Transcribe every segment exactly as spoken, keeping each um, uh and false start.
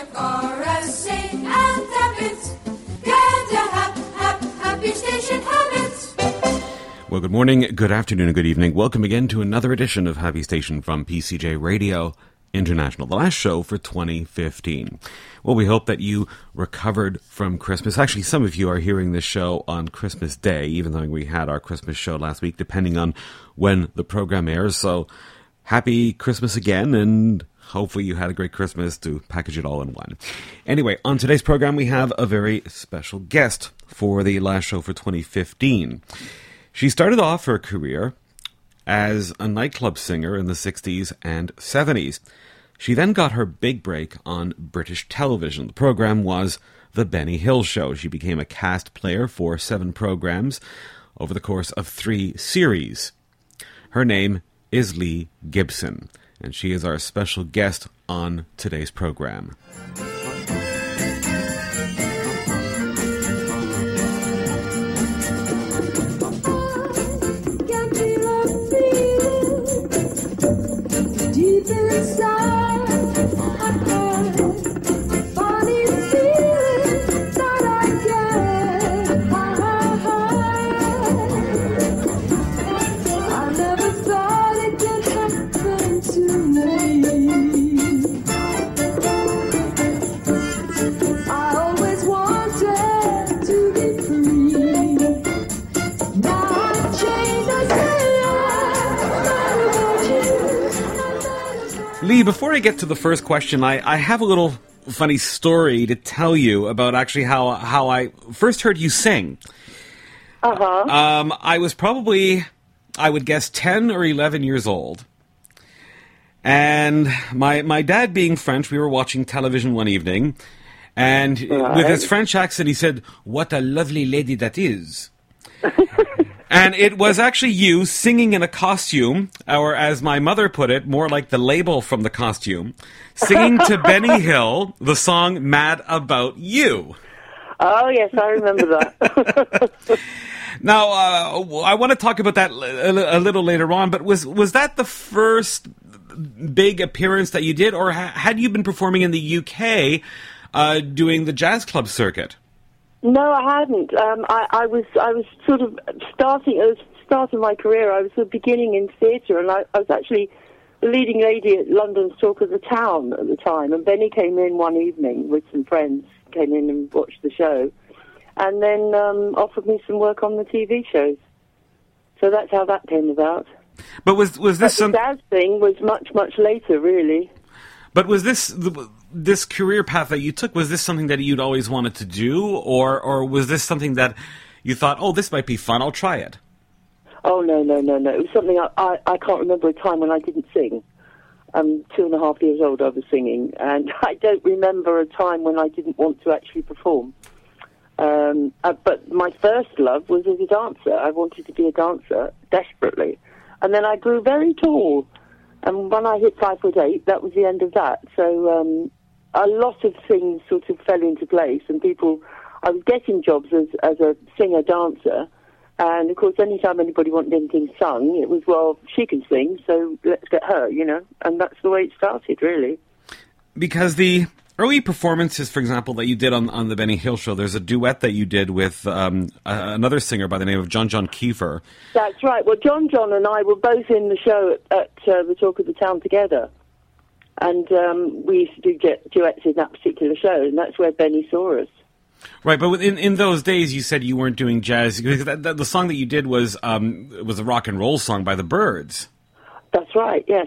F R S A and tap it. Get a hap, hap, happy station habit. Well, good morning, good afternoon, and good evening. Welcome again to another edition of Happy Station from P C J Radio International, the last show for twenty fifteen. Well, we hope that you recovered from Christmas. Actually, some of you are hearing this show on Christmas Day, even though we had our Christmas show last week, depending on when the program airs. So, happy Christmas again, and hopefully you had a great Christmas to package it all in one. Anyway, on today's program, we have a very special guest for the last show for twenty fifteen. She started off her career as a nightclub singer in the sixties and seventies. She then got her big break on British television. The program was The Benny Hill Show. She became a cast player for seven programs over the course of three series. Her name is Leigh Gibson, and she is our special guest on today's program. Leigh, before I get to the first question, I, I have a little funny story to tell you about actually how, how I first heard you sing. Uh-huh. Um, I was probably, I would guess, ten or eleven years old. And my my dad being French, we were watching television one evening. And right. with his French accent, he said, "What a lovely lady that is." And it was actually you singing in a costume, or as my mother put it, more like the label from the costume, singing to Benny Hill the song Mad About You. Oh, yes, I remember that. Now, uh, I want to talk about that a little later on, but was was that the first big appearance that you did, or ha- had you been performing in the U K uh, doing the jazz club circuit? No, I hadn't. Um, I, I was I was sort of starting at the start of my career. I was sort of beginning in theatre, and I, I was actually the leading lady at London's Talk of the Town at the time. And Benny came in one evening with some friends, came in and watched the show, and then um, offered me some work on the T V shows. So that's how that came about. But was was this but some... the jazz thing was much much later, really. But was this this career path that you took, was this something that you'd always wanted to do, or or was this something that you thought, oh, this might be fun, I'll try it? Oh, no, no, no, no. It was something I, I, I can't remember a time when I didn't sing. I'm two and a half years old, I was singing, and I don't remember a time when I didn't want to actually perform. Um, uh, but my first love was as a dancer. I wanted to be a dancer, desperately. And then I grew very tall. And when I hit five foot eight, that was the end of that. So um, a lot of things sort of fell into place, and people, I was getting jobs as, as a singer-dancer, and of course, anytime anybody wanted anything sung, it was, well, she can sing, so let's get her, you know, and that's the way it started, really. Because the early performances, for example, that you did on, on the Benny Hill Show, there's a duet that you did with um, uh, another singer by the name of John John Kiefer. That's right. Well, John John and I were both in the show at, at uh, the Talk of the Town together. And um, we used to do du- duets in that particular show, and that's where Benny saw us. Right, but in, in those days you said you weren't doing jazz, because that, that, the song that you did was um, was a rock and roll song by the Byrds. That's right, yes.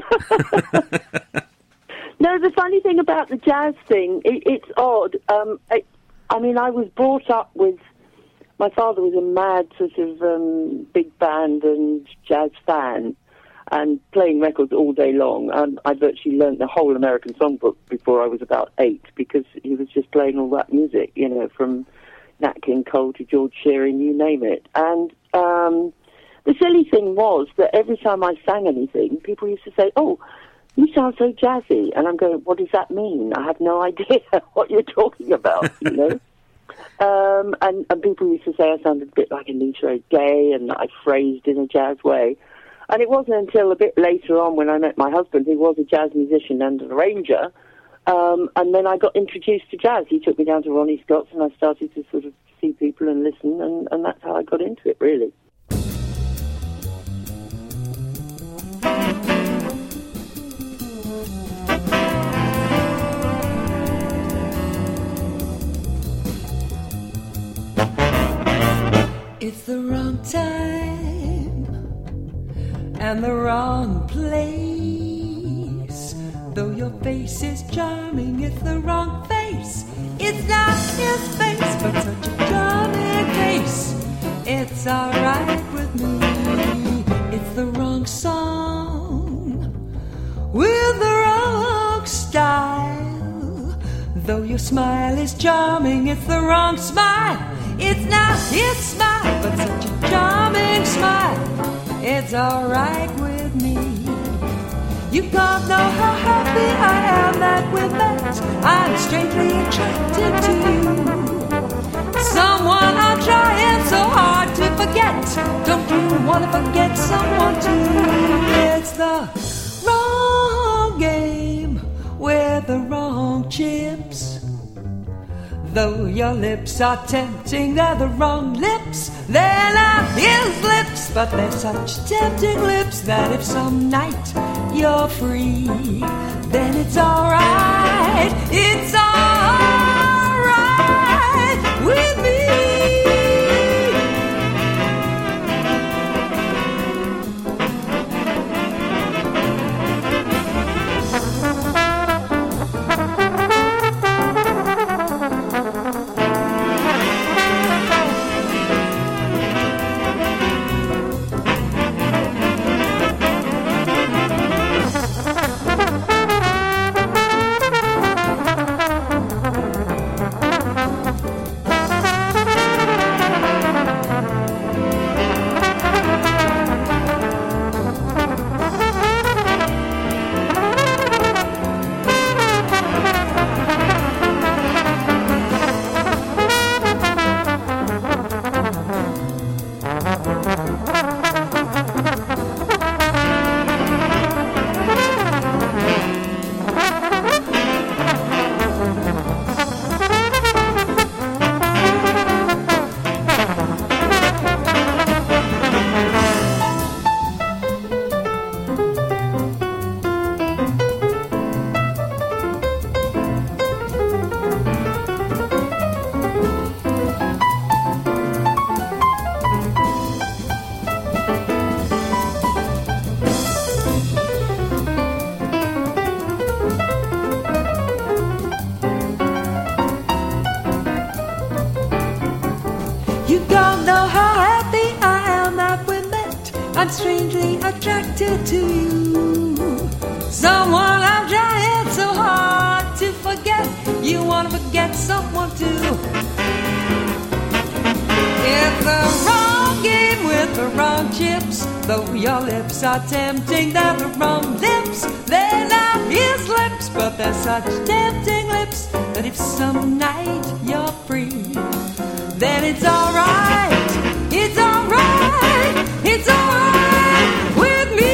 No, the funny thing about the jazz thing, it, it's odd. Um, it, I mean, I was brought up with, my father was a mad sort of um, big band and jazz fan, and playing records all day long. Um, I virtually learned the whole American songbook before I was about eight, because he was just playing all that music, you know, from Nat King Cole to George Shearing, you name it. And um, the silly thing was that every time I sang anything, people used to say, "Oh, you sound so jazzy." And I'm going, what does that mean? I have no idea what you're talking about, you know? um, and, and people used to say I sounded a bit like Anita O'Day, and that I phrased in a jazz way. And it wasn't until a bit later on when I met my husband, who was a jazz musician and an arranger, Um, and then I got introduced to jazz. He took me down to Ronnie Scott's, and I started to sort of see people and listen, and, and that's how I got into it, really. It's the wrong time and the wrong place. Though your face is charming, it's the wrong face. It's not his face, but such a charming face. It's alright with me. It's the wrong song with the wrong style. Though your smile is charming, it's the wrong smile. It's not his smile, but such a charming smile. It's alright with me. You can't know how happy I am that we met. I'm strangely attracted to you. Someone I'm trying so hard to forget. Don't you want to forget someone too? It's the wrong game with the wrong chips. Though your lips are tempting, they're the wrong lips. They're not his lips, but they're such tempting lips that if some night you're free, then it's alright. It's alright with me. I'm strangely attracted to you. Someone I'm trying so hard to forget. You want to forget someone too. It's the wrong game with the wrong chips. Though your lips are tempting, they're the wrong lips. They're not his lips, but they're such tempting lips that if some night you're free, then it's alright. It's alright. It's alright with me.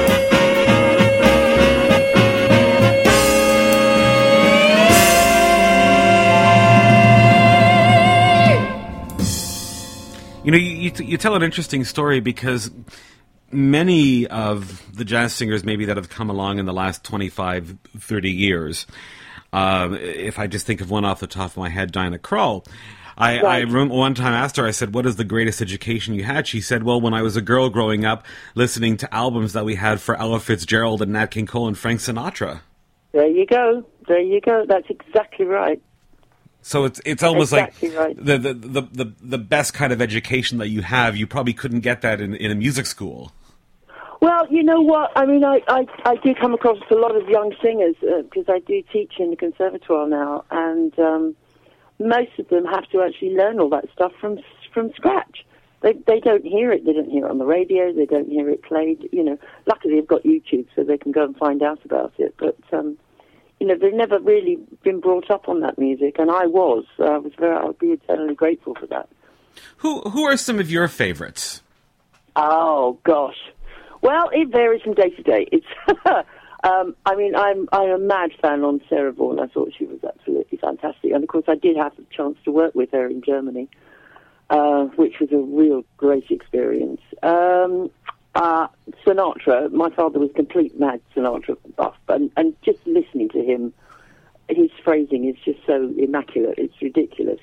You know, you, you, t- you tell an interesting story because many of the jazz singers maybe that have come along in the last twenty-five, thirty years, uh, if I just think of one off the top of my head, Dinah Krall, I, right. I remember one time asked her, I said, what is the greatest education you had? She said, well, when I was a girl growing up, listening to albums that we had for Ella Fitzgerald and Nat King Cole and Frank Sinatra. There you go. There you go. That's exactly right. So it's it's almost exactly like right. the, the, the, the, the best kind of education that you have, you probably couldn't get that in, in a music school. Well, you know what? I mean, I, I, I do come across a lot of young singers because uh, I do teach in the conservatoire now, and um, most of them have to actually learn all that stuff from from scratch. They they don't hear it. They don't hear it on the radio. They don't hear it played. You know, luckily they've got YouTube, so they can go and find out about it. But um, you know, they've never really been brought up on that music, and I was. Uh, I was very. I'll be eternally grateful for that. Who who are some of your favorites? Oh gosh. Well, it varies from day to day. It's Um, I mean, I'm I'm a mad fan on Sarah Vaughan. I thought she was absolutely fantastic, and of course, I did have the chance to work with her in Germany, uh, which was a real great experience. Um, uh, Sinatra, my father was complete mad Sinatra buff, and, and just listening to him, his phrasing is just so immaculate. It's ridiculous.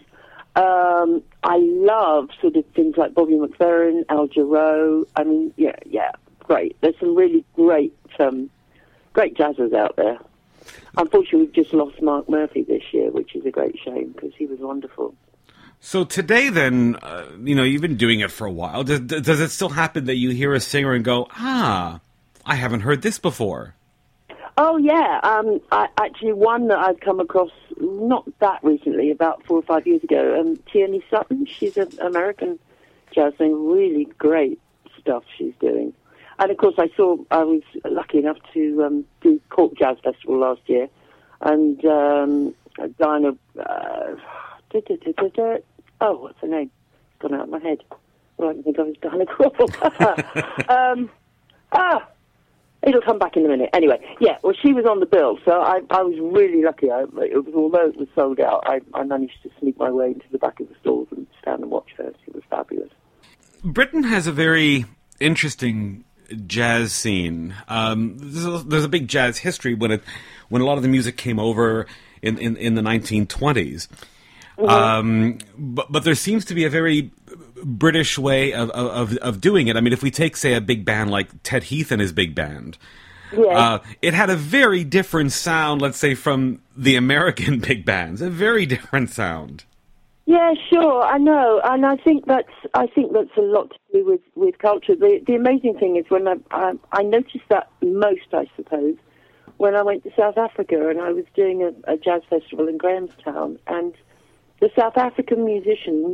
Um, I love sort of things like Bobby McFerrin, Al Jarreau. I mean, yeah, yeah, great. There's some really great. Um, Great jazzers out there. Unfortunately, we've just lost Mark Murphy this year, which is a great shame because he was wonderful. So today, then, uh, you know, you've been doing it for a while. Does, does it still happen that you hear a singer and go, ah, I haven't heard this before? Oh, yeah. Um, I, actually, one that I've come across not that recently, about four or five years ago, um, Tierney Sutton. She's an American jazz singer. Really great stuff she's doing. And, of course, I saw, I was lucky enough to um, do Cork Jazz Festival last year. And um, Diana, uh, da, da, da, da, da, oh, what's her name? It's gone out of my head. Well, I can think of it as Diana Krall. um, ah, it'll come back in a minute. Anyway, yeah, well, she was on the bill. So I, I was really lucky. I, it was, although it was sold out, I, I managed to sneak my way into the back of the stalls and stand and watch her. It was fabulous. Britain has a very interesting jazz scene. Um, there's, a, there's a big jazz history when it when a lot of the music came over in, in, in the nineteen twenties. Mm-hmm. Um, but but there seems to be a very British way of, of of doing it. I mean, if we take, say, a big band like Ted Heath and his big band, yeah. uh, it had a very different sound, let's say, from the American big bands. A very different sound. Yeah, sure, I know, and I think that's I think that's a lot to do with, with culture. The the amazing thing is when I, I I noticed that most, I suppose, when I went to South Africa and I was doing a, a jazz festival in Grahamstown, and the South African musicians,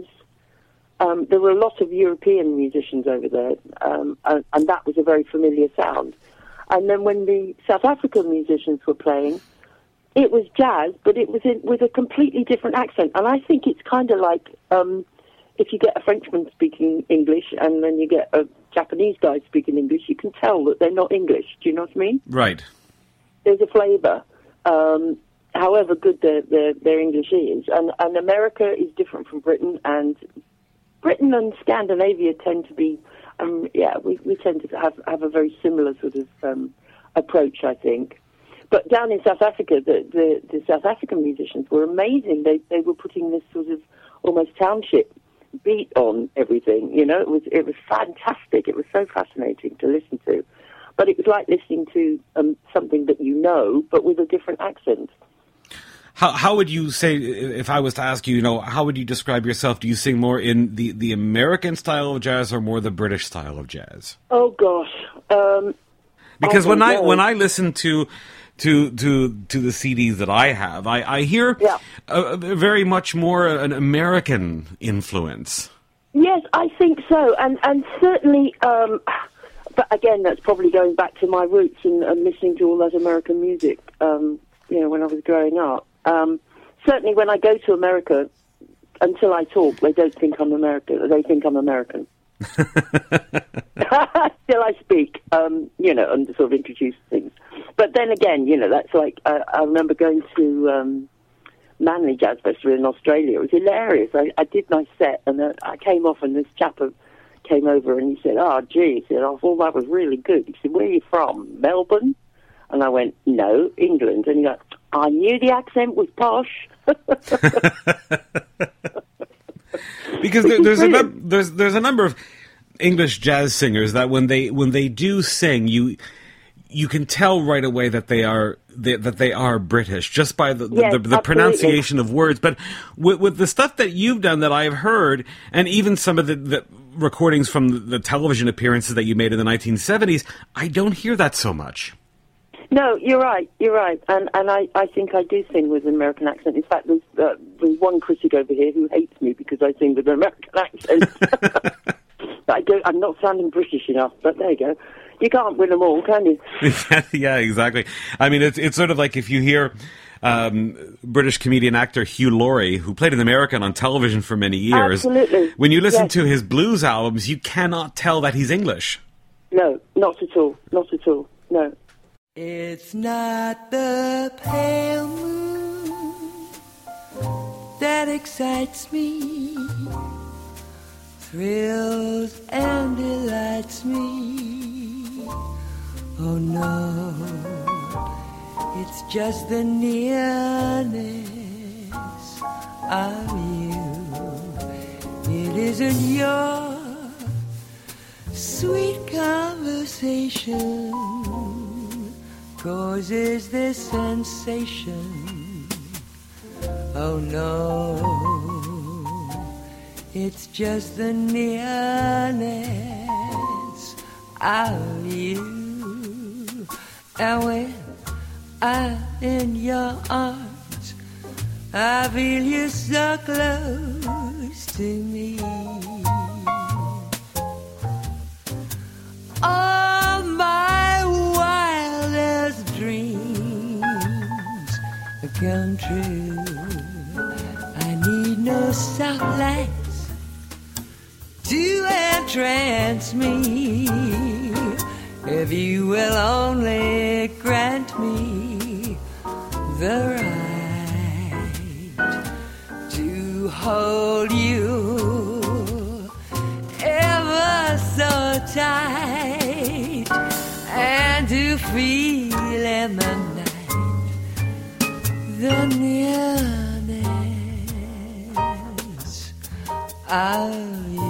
um, there were a lot of European musicians over there, um, and, and that was a very familiar sound. And then when the South African musicians were playing, it was jazz, but it was in, with a completely different accent. And I think it's kind of like um, if you get a Frenchman speaking English and then you get a Japanese guy speaking English, you can tell that they're not English. Do you know what I mean? Right. There's a flavour, um, however good their, their, their English is. And, and America is different from Britain, and Britain and Scandinavia tend to be, um, yeah, we, we tend to have, have a very similar sort of um, approach, I think. But down in South Africa, the, the, the South African musicians were amazing. They they were putting this sort of almost township beat on everything. You know, it was it was fantastic. It was so fascinating to listen to. But it was like listening to um, something that you know, but with a different accent. How how would you say, if I was to ask you, you know, how would you describe yourself? Do you sing more in the, the American style of jazz or more the British style of jazz? Oh gosh, um, because I when I know. when I listen to to to to the C Ds that I have, I, I hear Yeah. a, a very much more an American influence. Yes, I think so, and and certainly. Um, but again, that's probably going back to my roots and, and listening to all that American music. Um, you know, when I was growing up. Um, certainly, when I go to America, until I talk, they don't think I'm American. They think I'm American. Still, I speak, um, you know, and sort of introduce things. But then again, you know, that's like I, I remember going to um, Manly Jazz Festival in Australia. It was hilarious. I, I did my set, and uh, I came off, and this chap came over, and he said, "Oh, gee," he said, "I thought that was really good." He said, "Where are you from? Melbourne?" And I went, "No, England." And he went, "I knew the accent was posh." Because there, there's a num- there's there's a number of English jazz singers that when they when they do sing, you you can tell right away that they are they, that they are British just by the Yes, the, the pronunciation of words. But with, with the stuff that you've done that I've heard, and even some of the, the recordings from the, the television appearances that you made in the nineteen seventies, I don't hear that so much. No, you're right, you're right. And and I, I think I do sing with an American accent. In fact, there's, uh, there's one critic over here who hates me because I sing with an American accent. I don't, I'm not sounding British enough, but there you go. You can't win them all, can you? Yeah, exactly. I mean, it's it's sort of like if you hear um, British comedian actor Hugh Laurie, who played an American on television for many years. Absolutely. When you listen Yes. to his blues albums, you cannot tell that he's English. No, not at all, not at all, no. It's not the pale moon that excites me, thrills and delights me. Oh no, it's just the nearness of you. It isn't your sweet conversation causes this sensation. Oh no, it's just the nearness of you. And when I'm in your arms, I feel you so close to me. All my wildest dreams come true. I need no soft lights to entrance me. If you will only grant me the right to hold you ever so tight, and to feel in the night the nearness of you.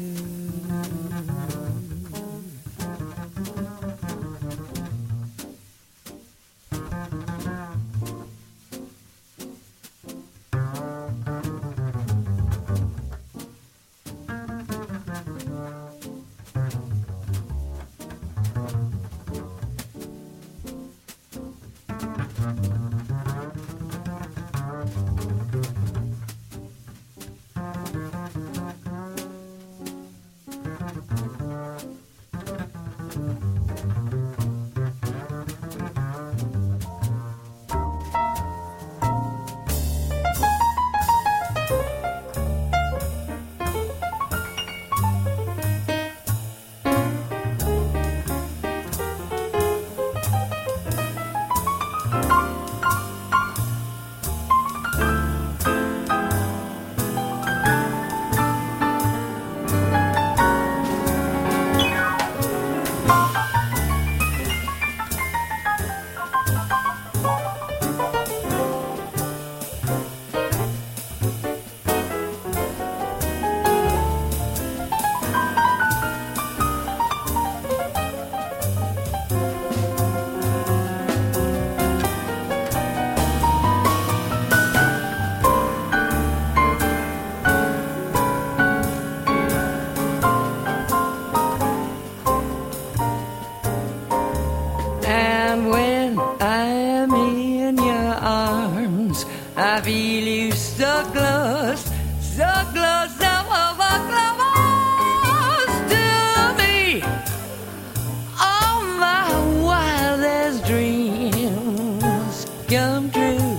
I feel you so close, so close, so over close to me. All my wildest dreams come true.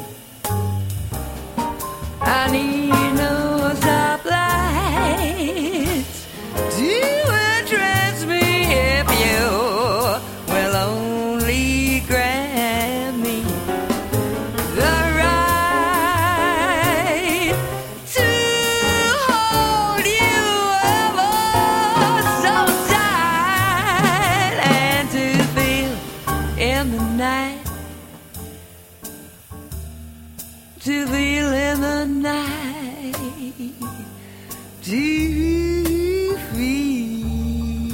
I need no soft lights to entrance me if you will only grant me the right to hold you ever so tight, and to feel in the night, to feel in the night, to feel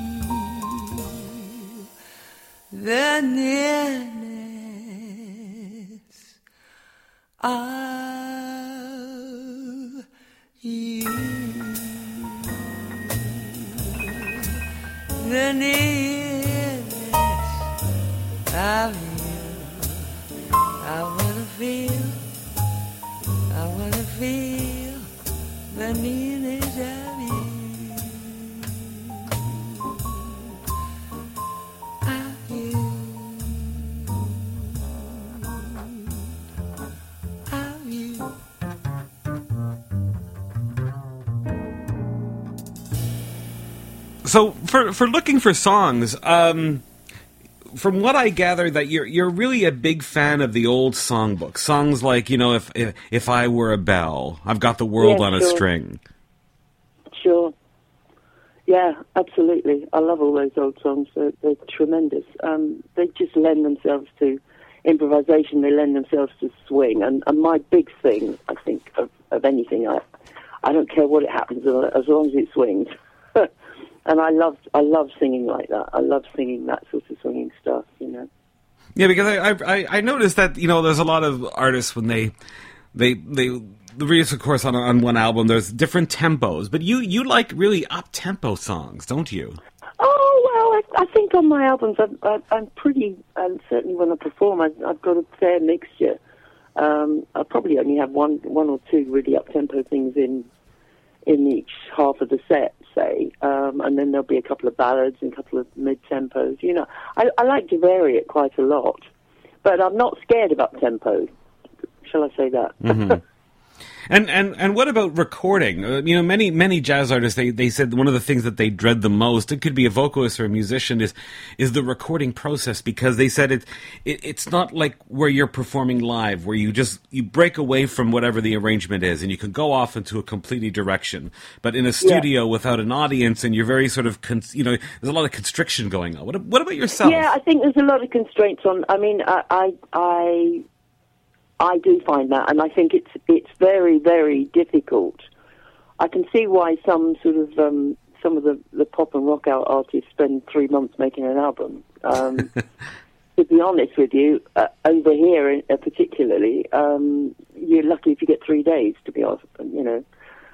the nearness of you, the nearness of you. I wanna feel, I wanna feel the nearness of you, of you, of you. So, for for looking for songs, um, from what I gather, that you're you're really a big fan of the old songbook songs, like you know, if if, if I were a bell, I've got the world Yeah, on a sure. string. Sure. Yeah, absolutely. I love all those old songs. They're, they're tremendous. Um, they just lend themselves to improvisation. They lend themselves to swing. And, and my big thing, I think, of, of anything, I I don't care what it happens as long as it swings. And I love I love singing like that. I love singing that sort of swinging stuff, you know. Yeah, because I I, I noticed that you know there's a lot of artists when they they they the release, of course, on on one album. There's different tempos, but you you like really up tempo songs, don't you? Oh well, I, I think on my albums I'm, I, I'm pretty, and certainly when I perform, I, I've got a fair mixture. Um, I probably only have one one or two really up tempo things in in each half of the set, say, um, and then there'll be a couple of ballads and a couple of mid-tempos. You know, I, I like to vary it quite a lot, but I'm not scared of up-tempo. Shall I say that? Mm-hmm. And and and what about recording? Uh, you know, many many jazz artists they, they said one of the things that they dread the most. It could be a vocalist or a musician is is the recording process, because they said it, it it's not like where you're performing live, where you just you break away from whatever the arrangement is and you can go off into a completely direction. But in a studio Yeah. without an audience, and you're very sort of con- you know there's a lot of constriction going on. What what about yourself? Yeah, I think there's a lot of constraints on. I mean, I, I, I, I do find that, and I think it's it's very very difficult. I can see why some sort of um, some of the, the pop and rock out artists spend three months making an album. Um, to be honest with you, uh, over here uh, particularly, um, you're lucky if you get three days. To be honest, you know,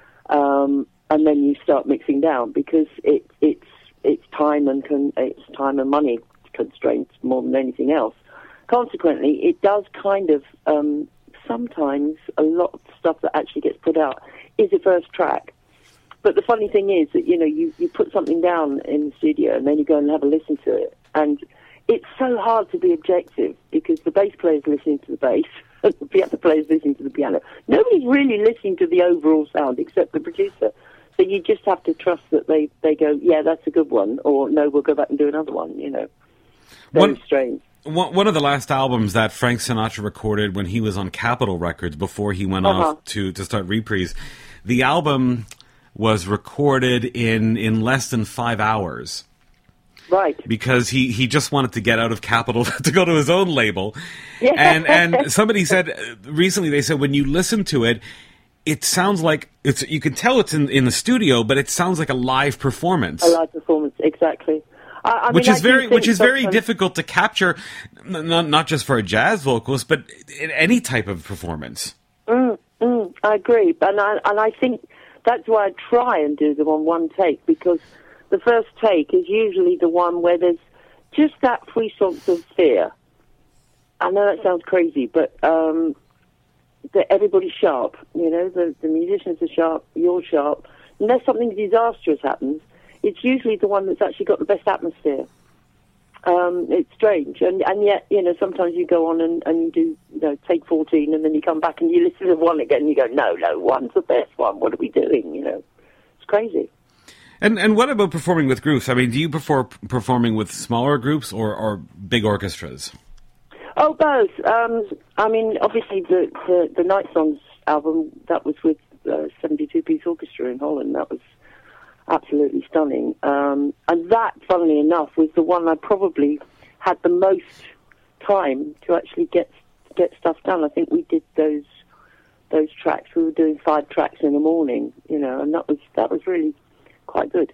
um, and then you start mixing down because it it's it's time and con- it's time and money constraints more than anything else. Consequently, it does kind of, um, sometimes a lot of stuff that actually gets put out is a first track. But the funny thing is that, you know, you, you put something down in the studio and then you go and have a listen to it. And it's so hard to be objective because the bass player's listening to the bass and the piano player's listening to the piano. Nobody's really listening to the overall sound except the producer. So you just have to trust that they, they go, yeah, that's a good one, or no, we'll go back and do another one, you know. Very One- strange. One one of the last albums that Frank Sinatra recorded when he was on Capitol Records before he went Uh-huh. off to, to start Reprise, the album was recorded in, in less than five hours. Right. Because he, he just wanted to get out of Capitol to go to his own label. Yeah. And and somebody said, uh, recently they said when you listen to it, it sounds like, it's you can tell it's in, in the studio, but it sounds like a live performance. A live performance, exactly. I, I Which mean, is I do very, think which is very sometimes- difficult to capture, n- not not just for a jazz vocalist, but in any type of performance. Mm, mm, I agree, and I and I think that's why I try and do them on one take, because the first take is usually the one where there's just that frisson of fear. I know that sounds crazy, but um, that everybody's sharp. You know, the the musicians are sharp, you're sharp. Unless something disastrous happens, it's usually the one that's actually got the best atmosphere. Um, it's strange, and and yet, you know, sometimes you go on and, and you do, you know, take fourteen, and then you come back and you listen to one again, and you go, no, no, one's the best one. What are we doing? You know, it's crazy. And and what about performing with groups? I mean, do you prefer p- performing with smaller groups or, or big orchestras? Oh, both. Um, I mean, obviously, the, the the Night Songs album, that was with a seventy-two piece orchestra in Holland. That was absolutely stunning. Um, and that, funnily enough, was the one I probably had the most time to actually get get stuff done. I think we did those those tracks. We were doing five tracks in the morning, you know, and that was that was really quite good.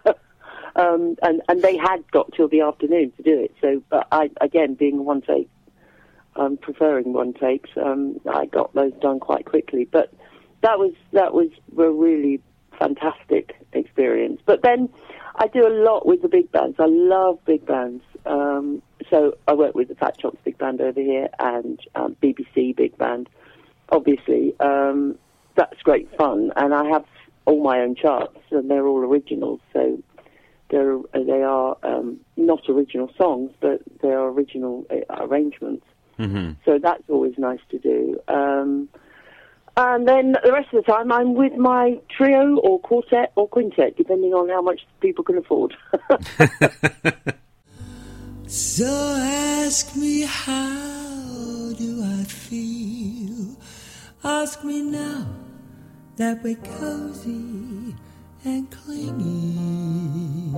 um, and and they had got till the afternoon to do it. So, but I again, being a one take, um, preferring one takes, um, I got those done quite quickly. But that was that was a really fantastic experience. But then I do a lot with the big bands. I love big bands. Um, so I work with the Fat Chops Big Band over here and um, B B C Big Band. Obviously, um, that's great fun, and I have all my own charts, and they're all originals. So they're they are um, not original songs, but they are original uh, arrangements. Mm-hmm. So that's always nice to do. Um, And then the rest of the time, I'm with my trio or quartet or quintet, depending on how much people can afford. So ask me, how do I feel? Ask me now that we're cozy and clinging.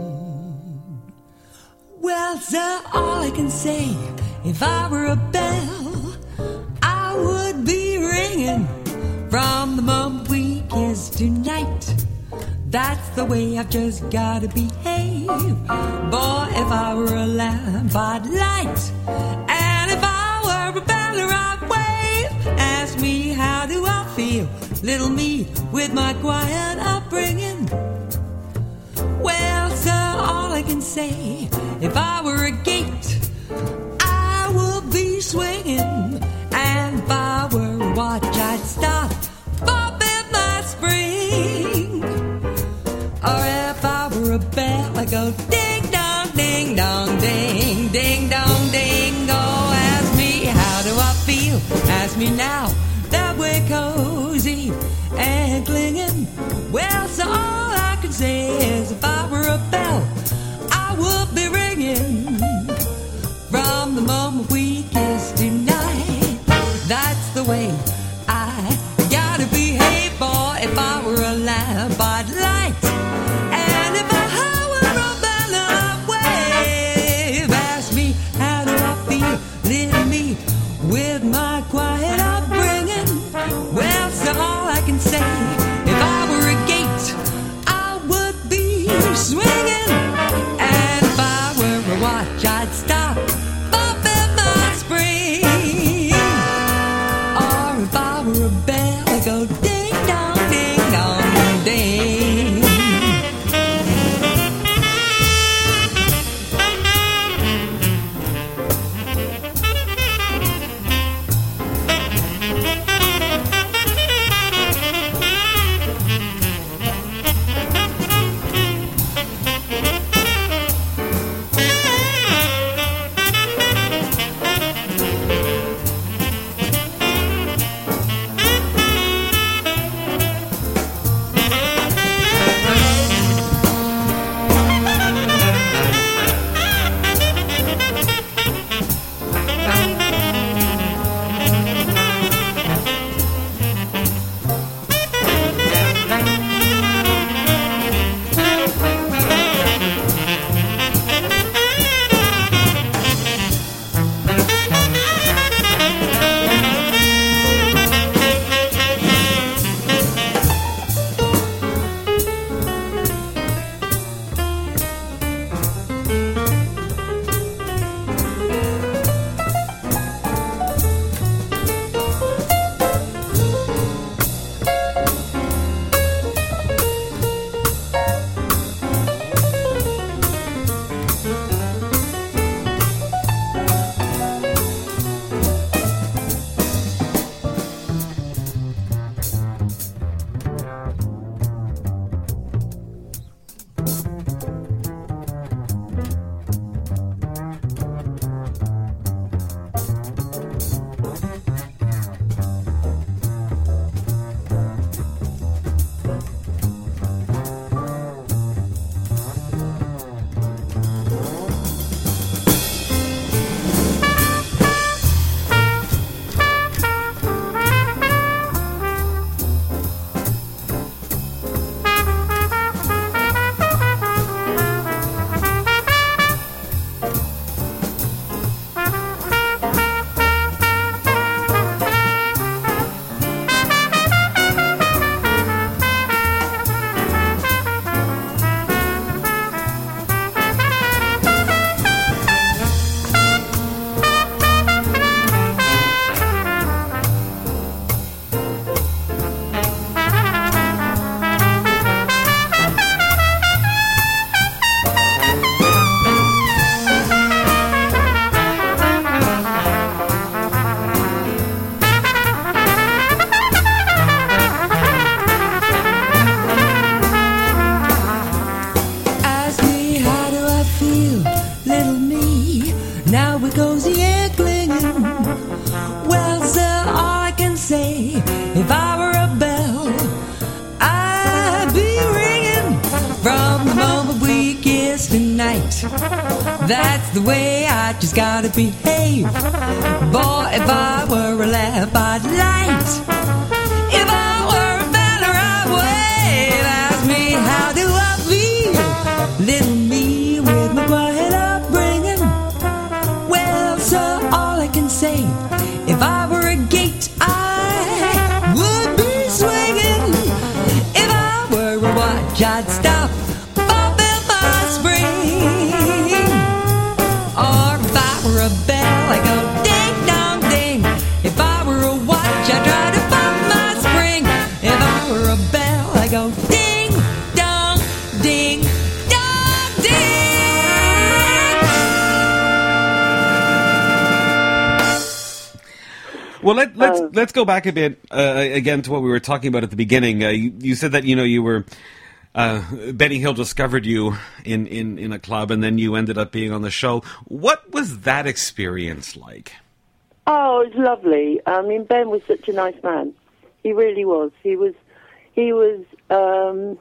Well, sir, all I can say, if I were a bell, I would be ringing from the moment we kiss tonight. That's the way I've just gotta behave. Boy, if I were a lamp, I'd light. And if I were a bell, I'd wave. Ask me, how do I feel? Little me with my quiet upbringing. Well, sir, all I can say, if I were a gate, I would be swinging. And if I were a watch, I'd stop, bumping my spring. Or if I were a bell, I'd go ding dong, ding dong, ding, ding dong, ding. Oh, ask me, how do I feel? Ask me now that we're cozy and clinging. Well, so all I can say is, if I were a bell, I would be ringing from the moment we kiss tonight. That's the way I gotta behave, boy. If I were a lamp, I'd light. And if I were a bell, I'd wave. Ask me, how do I feel? Little me with my quiet upbringing. Well, so all I can say, if I were a gate, I would be swinging. And if I were a watch, I'd stop, bumping my spring. Or if I were a bell, I'd go ding dong, ding dong, ding. That's the way I just gotta behave. Boy, if I were a lamp, I'd light. If I were a banner, I'd wave. Ask me, how do I feel? Little me with my quiet upbringing. Well, sir, all I can say, if I were a gate, I would be swinging. If I were a watch, I'd stop, fulfill my spring. Or if I were a bell, I go ding dong ding. If I were a watch, I try to find my spring. If I were a bell, I go ding dong ding dong ding. Well, let, let's Uh, let's go back a bit uh, again to what we were talking about at the beginning. Uh, you, you said that you know you were uh, Benny Hill discovered you in, in, in a club, and then you ended up being on the show. What was that experience like? Oh, it was lovely. I mean, Ben was such a nice man. He really was. He was, he was, um,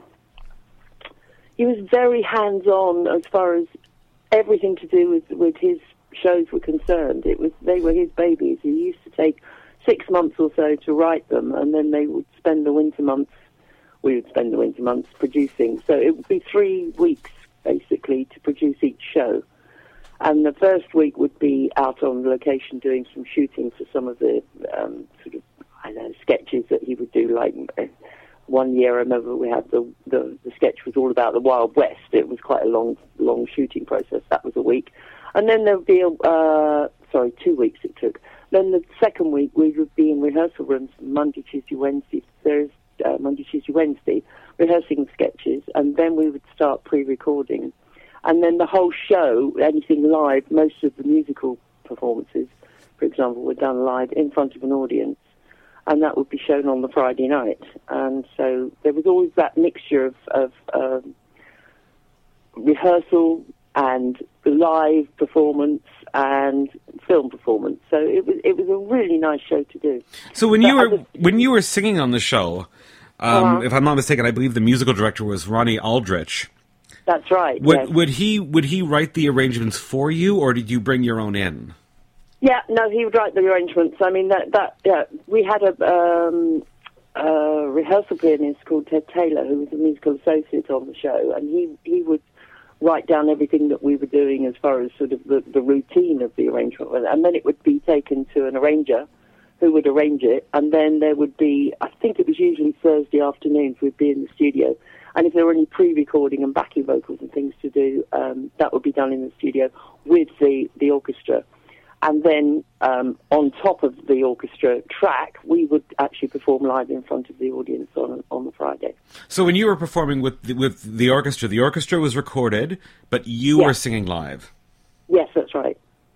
he was very hands-on as far as everything to do with, with his shows were concerned. It was, they were his babies. He used to take six months or so to write them, and then they would spend the winter months, we would spend the winter months producing. So it would be three weeks, basically, to produce each show. And the first week would be out on location doing some shooting for some of the um, sort of, I don't know, sketches that he would do. Like uh, one year, I remember we had the, the the sketch was all about the Wild West. It was quite a long, long shooting process. That was a week. And then there would be, a, uh, sorry, two weeks it took. Then the second week we would be in rehearsal rooms Monday, Tuesday, Wednesday, Thursday, uh, Monday, Tuesday, Wednesday, rehearsing sketches, and then we would start pre-recording. And then the whole show, anything live, most of the musical performances, for example, were done live in front of an audience, and that would be shown on the Friday night. And so there was always that mixture of, of um, rehearsal and live performance and film performance. So it was it was a really nice show to do. So when But you were I was- when you were singing on the show, um, Uh-huh. if I'm not mistaken, I believe the musical director was Ronnie Aldrich. That's right. Would yes. would he would he write the arrangements for you, or did you bring your own in? Yeah, no, he would write the arrangements. I mean, that that yeah, we had a, um, a rehearsal pianist called Ted Taylor, who was a musical associate on the show, and he he would write down everything that we were doing as far as sort of the, the routine of the arrangement, and then it would be taken to an arranger who would arrange it, and then there would be, I think it was usually Thursday afternoons, we'd be in the studio, and if there were any pre-recording and backing vocals and things to do, um, that would be done in the studio with the, the orchestra. And then um, on top of the orchestra track, we would actually perform live in front of the audience on on the Friday. So when you were performing with the, with the orchestra, the orchestra was recorded, but you Yeah. were singing live. Yes, that's right.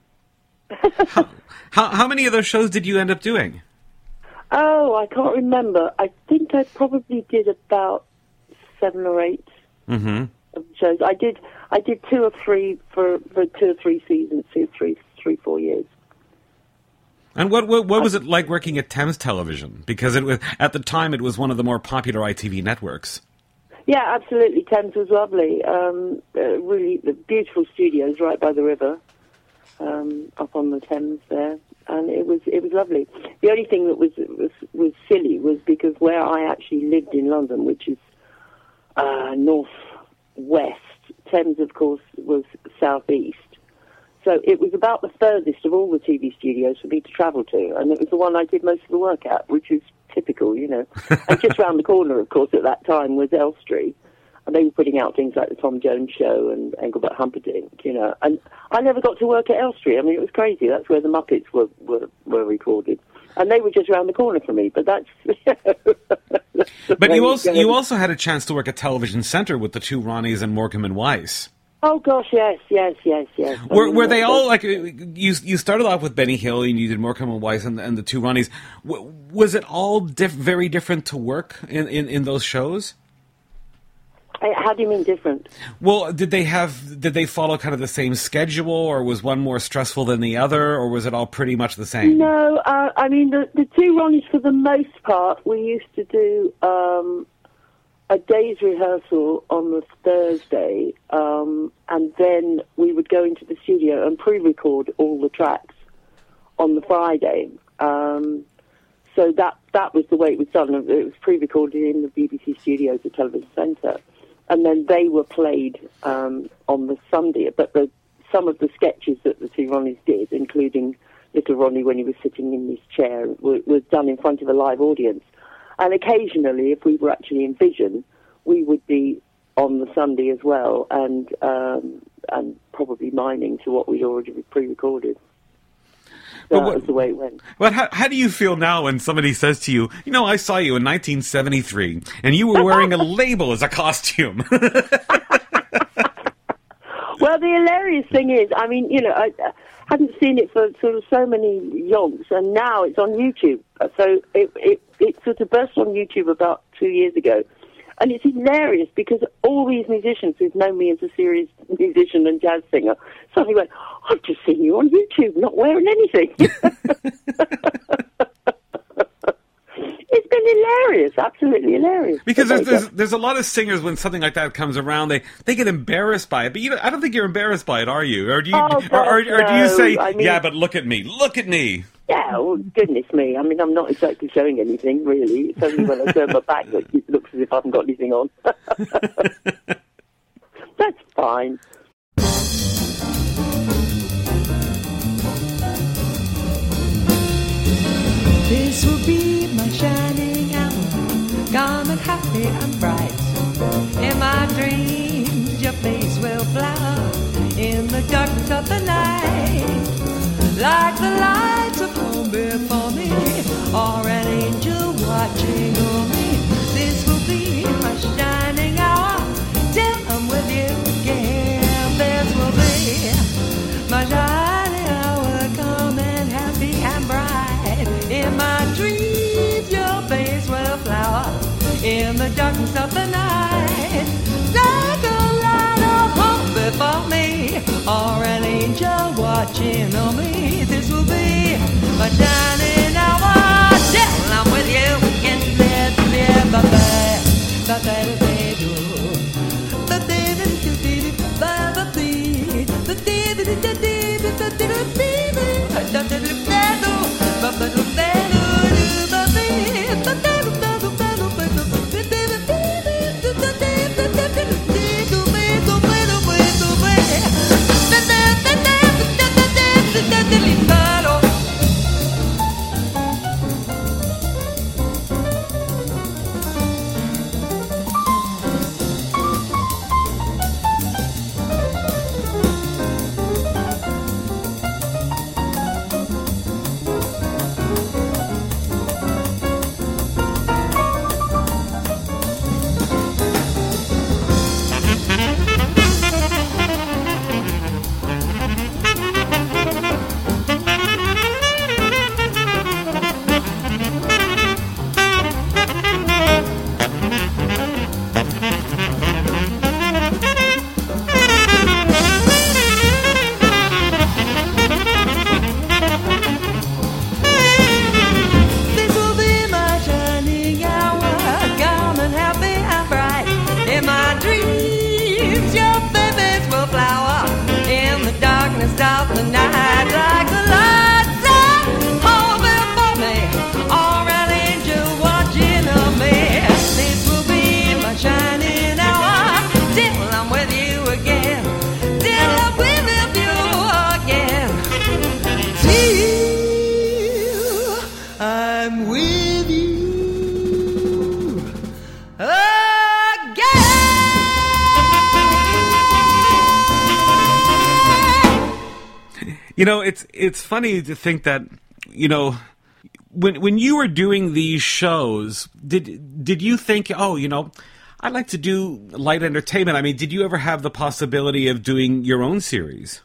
How how many of those shows did you end up doing? Oh, I can't remember. I think I probably did about seven or eight Mm-hmm. of the shows. I did I did two or three for, for two or three seasons, two, three, three, four years. And what, what what was it like working at Thames Television? Because it was at the time it was one of the more popular I T V networks. Yeah, absolutely. Thames was lovely. Um, uh, really, the beautiful studios right by the river, um, up on the Thames there, and it was it was lovely. The only thing that was was, was silly was because where I actually lived in London, which is uh, north west, Thames, of course, was southeast. So it was about the furthest of all the T V studios for me to travel to, and it was the one I did most of the work at, which is typical, you know. And just round the corner, of course, at that time was Elstree, and they were putting out things like the Tom Jones Show and Engelbert Humperdinck, you know. And I never got to work at Elstree. I mean, it was crazy. That's where the Muppets were were, were recorded, and they were just round the corner from me. But that's. But you also you also had a chance to work at Television Centre with the two Ronnies and Morecambe and Weiss. Oh gosh, yes, yes, yes, yes. I Were mean, were they that's- all like you? You started off with Benny Hill, and you did Morecambe and Weiss, and, and the two Ronnies. W- was it all diff- very different to work in, in, in those shows? Eh, How do you mean different? Well, did they have did they follow kind of the same schedule, or was one more stressful than the other, or was it all pretty much the same? No, uh, I mean the the two Ronnies for the most part we used to do um, a day's rehearsal on the Thursday, um, and then we would go into the studio and pre-record all the tracks on the Friday. Um, so that that was the way it was done. It was pre-recorded in the B B C studios at Television Centre, and then they were played um, on the Sunday. But the, some of the sketches that the two Ronnies did, including Little Ronnie when he was sitting in his chair, was, was done in front of a live audience. And occasionally, if we were actually in Vision, we would be on the Sunday as well, and um, and probably mining to what we'd already pre-recorded. So what, that was the way it went. But how, how do you feel now when somebody says to you, you know, I saw you in nineteen seventy-three, and you were wearing a label as a costume? Well, the hilarious thing is, I mean, you know, I, I hadn't seen it for sort of so many yonks, and now it's on YouTube. So it, it, it sort of burst on YouTube about two years ago. And it's hilarious because all these musicians who've known me as a serious musician and jazz singer suddenly went, I've just seen you on YouTube not wearing anything. It's been hilarious, absolutely hilarious. Because there's, there's there's a lot of singers when something like that comes around, they, they get embarrassed by it. But you know, I don't think you're embarrassed by it, are you? Or do you, oh, or, or, or do you no. say, I mean, yeah, but look at me, look at me? Yeah, well, goodness me. I mean, I'm not exactly showing anything, really. It's only when I turn my back that it looks as if I haven't got anything on. That's fine. This will be my shining hour, calm and happy and bright. In my dreams, your face will flower in the darkness of the night. Like the lights of home before me, or an angel watching over me. This will be my shining hour, till I'm with you again. This will be my shining hour, calm and happy and bright. In my dreams, your face will flower in the darkness of the night. Like a light of home before me, or an angel watching on me. This will be my shining hour till I'm with you again. You know, it's it's funny to think that, you know, when when you were doing these shows, did did you think, oh, you know, I'd like to do light entertainment? I mean, did you ever have the possibility of doing your own series?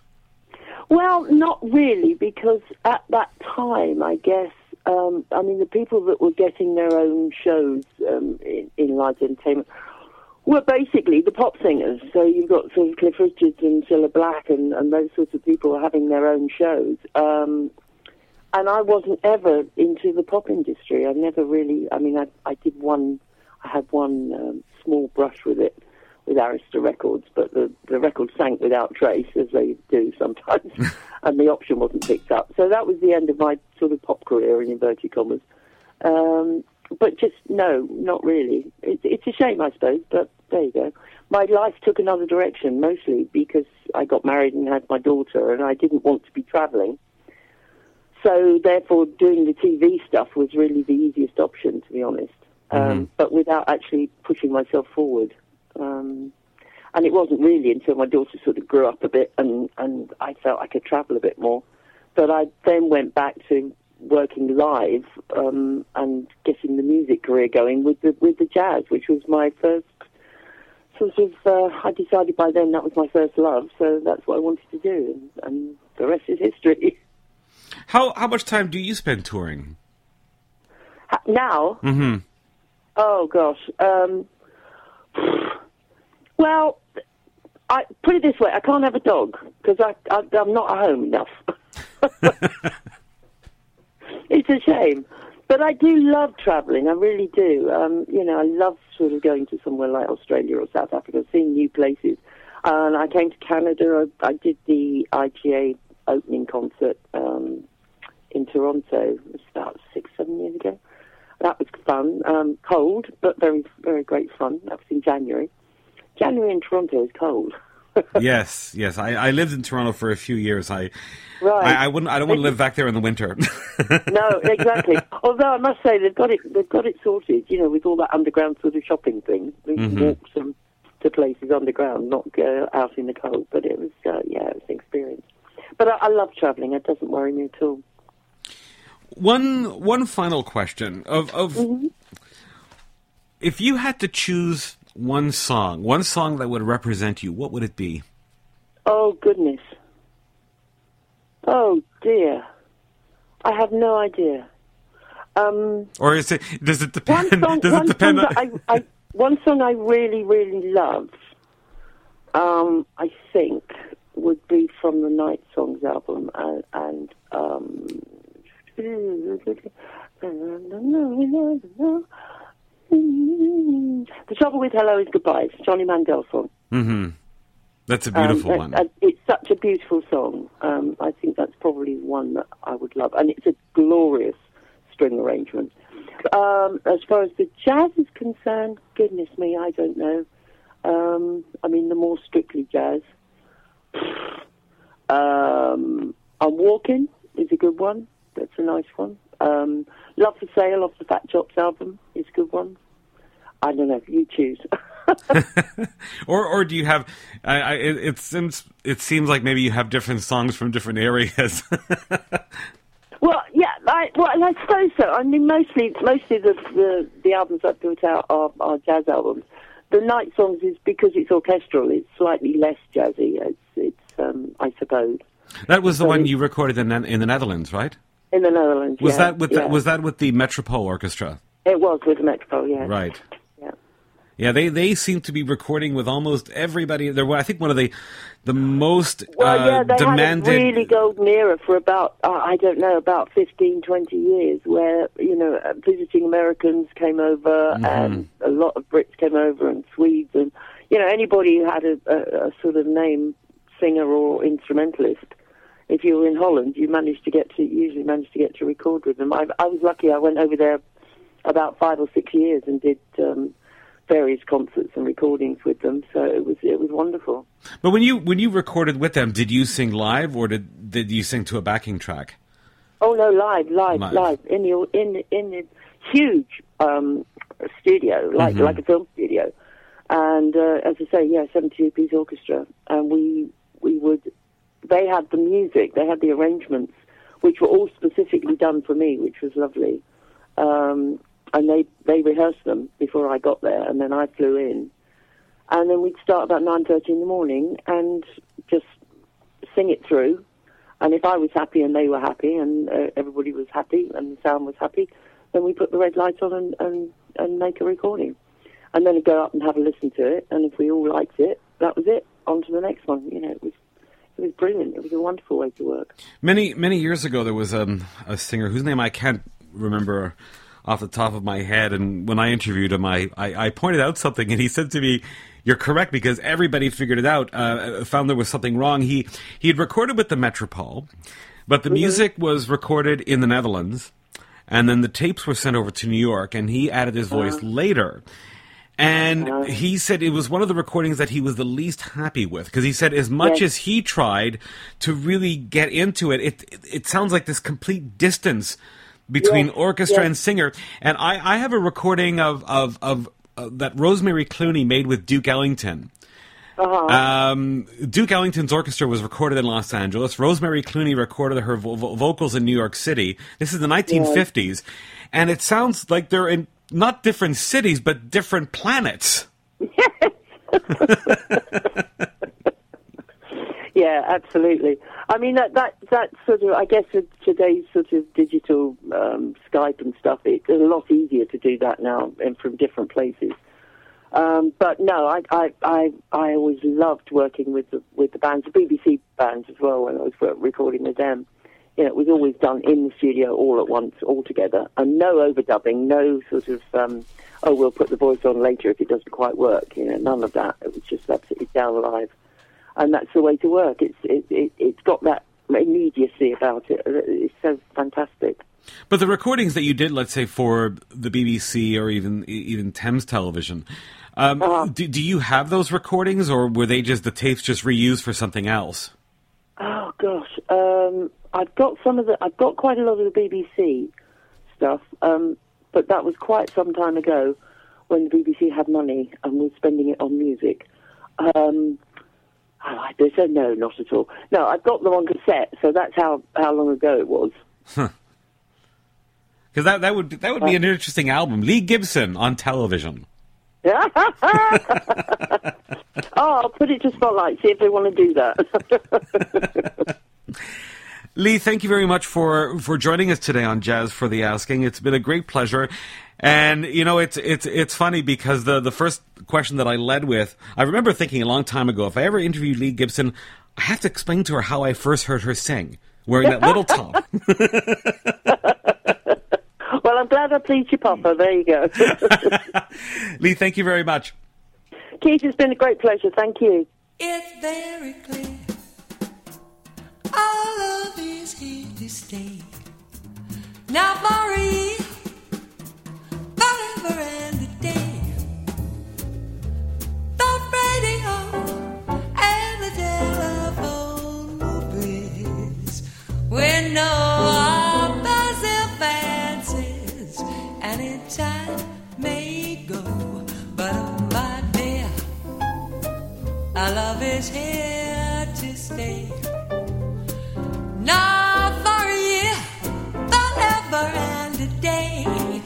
Well, not really, because at that time, I guess, um, I mean, the people that were getting their own shows um, in, in light entertainment were basically the pop singers. So you've got sort of Cliff Richards and Cilla Black and, and those sorts of people having their own shows. Um, and I wasn't ever into the pop industry. I never really, I mean, I, I did one, I had one um, small brush with it, with Arista Records, but the, the record sank without trace, as they do sometimes, and the option wasn't picked up. So that was the end of my sort of pop career, in inverted commas. Um, but just, no, not really. It, it's a shame, I suppose, but there you go. My life took another direction, mostly because I got married and had my daughter, and I didn't want to be travelling. So, therefore, doing the T V stuff was really the easiest option, to be honest, um, mm-hmm. but without actually pushing myself forward. Um, and it wasn't really until my daughter sort of grew up a bit and, and I felt I could travel a bit more. But I then went back to working live um, and getting the music career going with the with the jazz, which was my first sort of, uh, I decided by then that was my first love, so that's what I wanted to do, and, and the rest is history. How how much time do you spend touring? Now? Mm-hmm. Oh, gosh. Um, well, I put it this way, I can't have a dog, because I, I, I'm not at home enough. It's a shame. But I do love travelling, I really do. Um, you know, I love sort of going to somewhere like Australia or South Africa, seeing new places. Uh, and I came to Canada, I, I did the I G A opening concert um, in Toronto, it was about six, seven years ago. That was fun, um, cold, but very, very great fun. That was in January. January in Toronto is cold. yes, yes. I, I lived in Toronto for a few years. I, right. I, I wouldn't. I don't want to live back there in the winter. No, exactly. Although I must say they've got it. They've got it sorted. You know, with all that underground sort of shopping thing. We can Mm-hmm. walk some to places underground, not go out in the cold. But it was, uh, yeah, it was an experience. But I, I love travelling. It doesn't worry me at all. One one final question of of Mm-hmm. if you had to choose one song, one song that would represent you, what would it be? Oh, goodness. Oh, dear. I have no idea. Um, or is it? Does it depend? One song, does one it depend song on? that I, I, one song I really, really love, um, I think, would be from the Night Songs album, and, and um, The Trouble with Hello is Goodbye. It's a Johnny Mandel song. Mm-hmm. That's a beautiful um, one. And it's such a beautiful song. Um, I think that's probably one that I would love. And it's a glorious string arrangement. Um, as far as the jazz is concerned, goodness me, I don't know. Um, I mean, the more strictly jazz. Um, I'm Walking is a good one. That's a nice one. Um, Love for Sale off the Fat Chops album is a good one. I don't know. You choose. or, or do you have? I, I, it, it seems it seems like maybe you have different songs from different areas. Well, yeah. I, well, I suppose so. I mean, mostly, mostly the the, the albums I've built out are, are jazz albums. The Night Songs is because it's orchestral. It's slightly less jazzy. It's, it's um, I suppose. That was the so one you recorded in in the Netherlands, right? In the Netherlands. Was yeah, that with yeah. the, was that with the Metropole Orchestra? It was with the Metropole, yeah. Right. Yeah. Yeah, they, they seem to be recording with almost everybody. They're, I think, one of the the most Well, uh, yeah, they demanded. had a really golden era for about, uh, I don't know, about fifteen, twenty years where, you know, uh, visiting Americans came over Mm-hmm. and a lot of Brits came over and Swedes and, you know, anybody who had a, a, a sort of name singer or instrumentalist. If you were in Holland, you managed to get to, usually managed to get to record with them. I, I was lucky, I went over there about five or six years and did um, various concerts and recordings with them, so it was it was wonderful. But when you when you recorded with them, did you sing live or did did you sing to a backing track? Oh no, live, live, Live. live, in the in in the huge um, studio, like Mhm. like a film studio, and uh, as I say, yeah, seventy-two piece orchestra, and we we would. They had the music, they had the arrangements, which were all specifically done for me, which was lovely. Um, and they, they rehearsed them before I got there, and then I flew in. And then we'd start about nine thirty in the morning and just sing it through. And if I was happy and they were happy and uh, everybody was happy and the sound was happy, then we put the red lights on and, and, and make a recording. And then we'd go up and have a listen to it, and if we all liked it, that was it. On to the next one. You know, it was... It was brilliant. It was a wonderful way to work. Many many years ago, there was um, a singer whose name I can't remember off the top of my head. And when I interviewed him, I, I, I pointed out something, and he said to me, "You're correct," because everybody figured it out, uh, found there was something wrong. He he had recorded with the Metropole, but the Mm-hmm. music was recorded in the Netherlands, and then the tapes were sent over to New York, and he added his voice Uh-huh. later. And Uh-huh. he said it was one of the recordings that he was the least happy with, because he said as much Yes. as he tried to really get into it, it, it, it sounds like this complete distance between Yes, orchestra yes. and singer. And I, I have a recording of, of, of uh, that Rosemary Clooney made with Duke Ellington. Uh-huh. Um, Duke Ellington's orchestra was recorded in Los Angeles. Rosemary Clooney recorded her vo- vo- vocals in New York City. This is the nineteen fifties. And it sounds like they're in not different cities, but different planets. Yeah, absolutely. I mean, that that that sort of, I guess, with today's sort of digital um, Skype and stuff, it's a lot easier to do that now and from different places. Um, but no, I, I I I always loved working with the with the bands, the B B C bands as well. When I was work, recording with them, you know, it was always done in the studio all at once, all together, and no overdubbing, no sort of um, oh, we'll put the voice on later if it doesn't quite work. You know, none of that. It was just absolutely down live. And that's the way to work. It's it, it, it's got that immediacy about it. It's so fantastic. But the recordings that you did, let's say, for the B B C or even even Thames Television, um, Uh-huh. do, do you have those recordings, or were they just the tapes just reused for something else? Oh gosh, um, I've got some of the. I've got quite a lot of the B B C stuff, um, but that was quite some time ago when the B B C had money and was spending it on music. Um, Oh, I said no, not at all. No, I've got them on cassette, so that's how, how long ago it was. Because that that would that would be an interesting album. Lee Gibson on television. Oh, I'll put it to Spotlight, see if they want to do that. Lee, thank you very much for, for joining us today on Jazz for the Asking. It's been a great pleasure. And, you know, it's it's it's funny because the, the first question that I led with, I remember thinking a long time ago, if I ever interviewed Lee Gibson, I have to explain to her how I first heard her sing, wearing that little top. Well, I'm glad I pleased your papa. There you go. Lee, thank you very much. Keith, it's been a great pleasure. Thank you. It's very clear our love is here to stay. Now for a year, forever and a day. The radio and the telephone movies, we know our passive fancies, and in time may go. But oh my dear, our love is here to stay. Now for a year, forever and a day.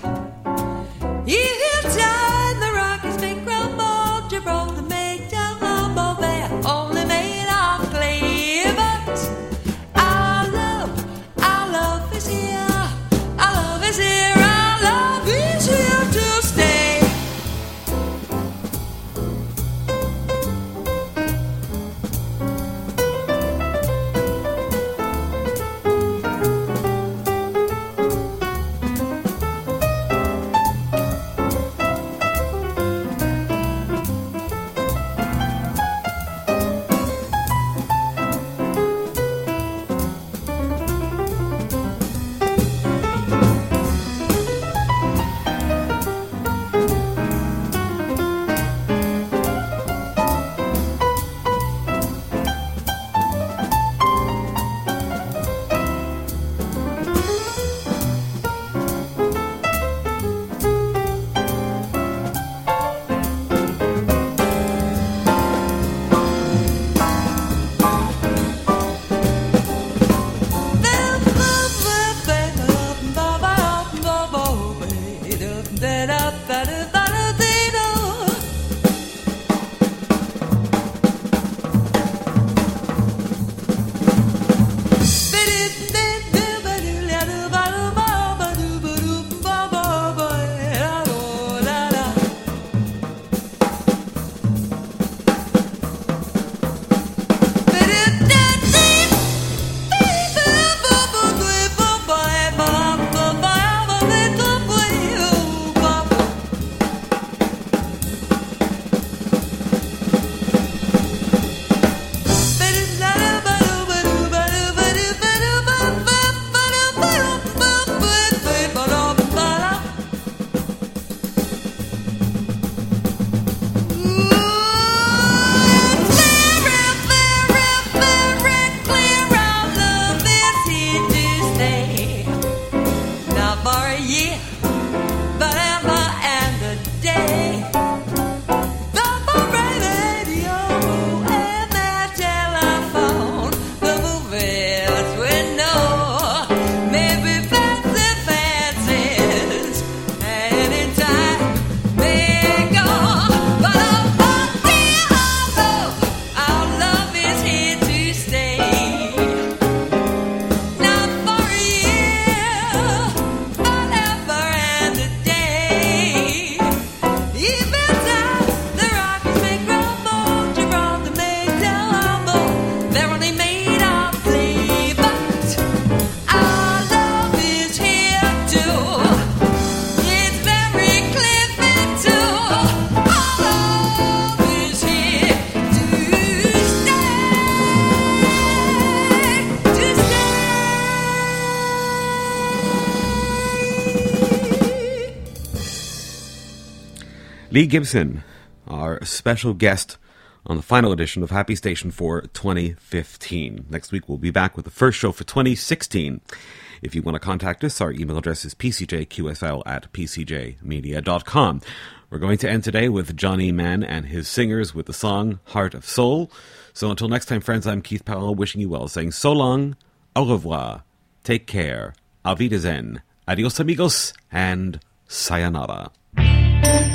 Each time the rockets may crumble, Gibraltar may tumble, they're only made of clay. But our love, our love is here, our love is here, our love is here to stay. year, but ever and a day. The radio and the telephone, the movies we know, maybe fancy fancies, anytime they go. But oh dear, our love, our love is here to stay. Not for a year, but ever and a day. Even time the rockets may crumble, Gibraltar may tumble, they're only made of clay, but our love is here too. It's very Cliffy too. Our love is here to stay, to stay. Lee Gibson, our special guest on the final edition of Happy Station for twenty fifteen. Next week we'll be back with the first show for twenty sixteen. If you want to contact us, our email address is p c j q s l at p c j media dot com. We're going to end today with Johnny Mann and his singers with the song Heart of Soul. So until next time, friends, I'm Keith Powell wishing you well, saying so long, au revoir, take care, auf Wiedersehen, adios amigos, and sayonara.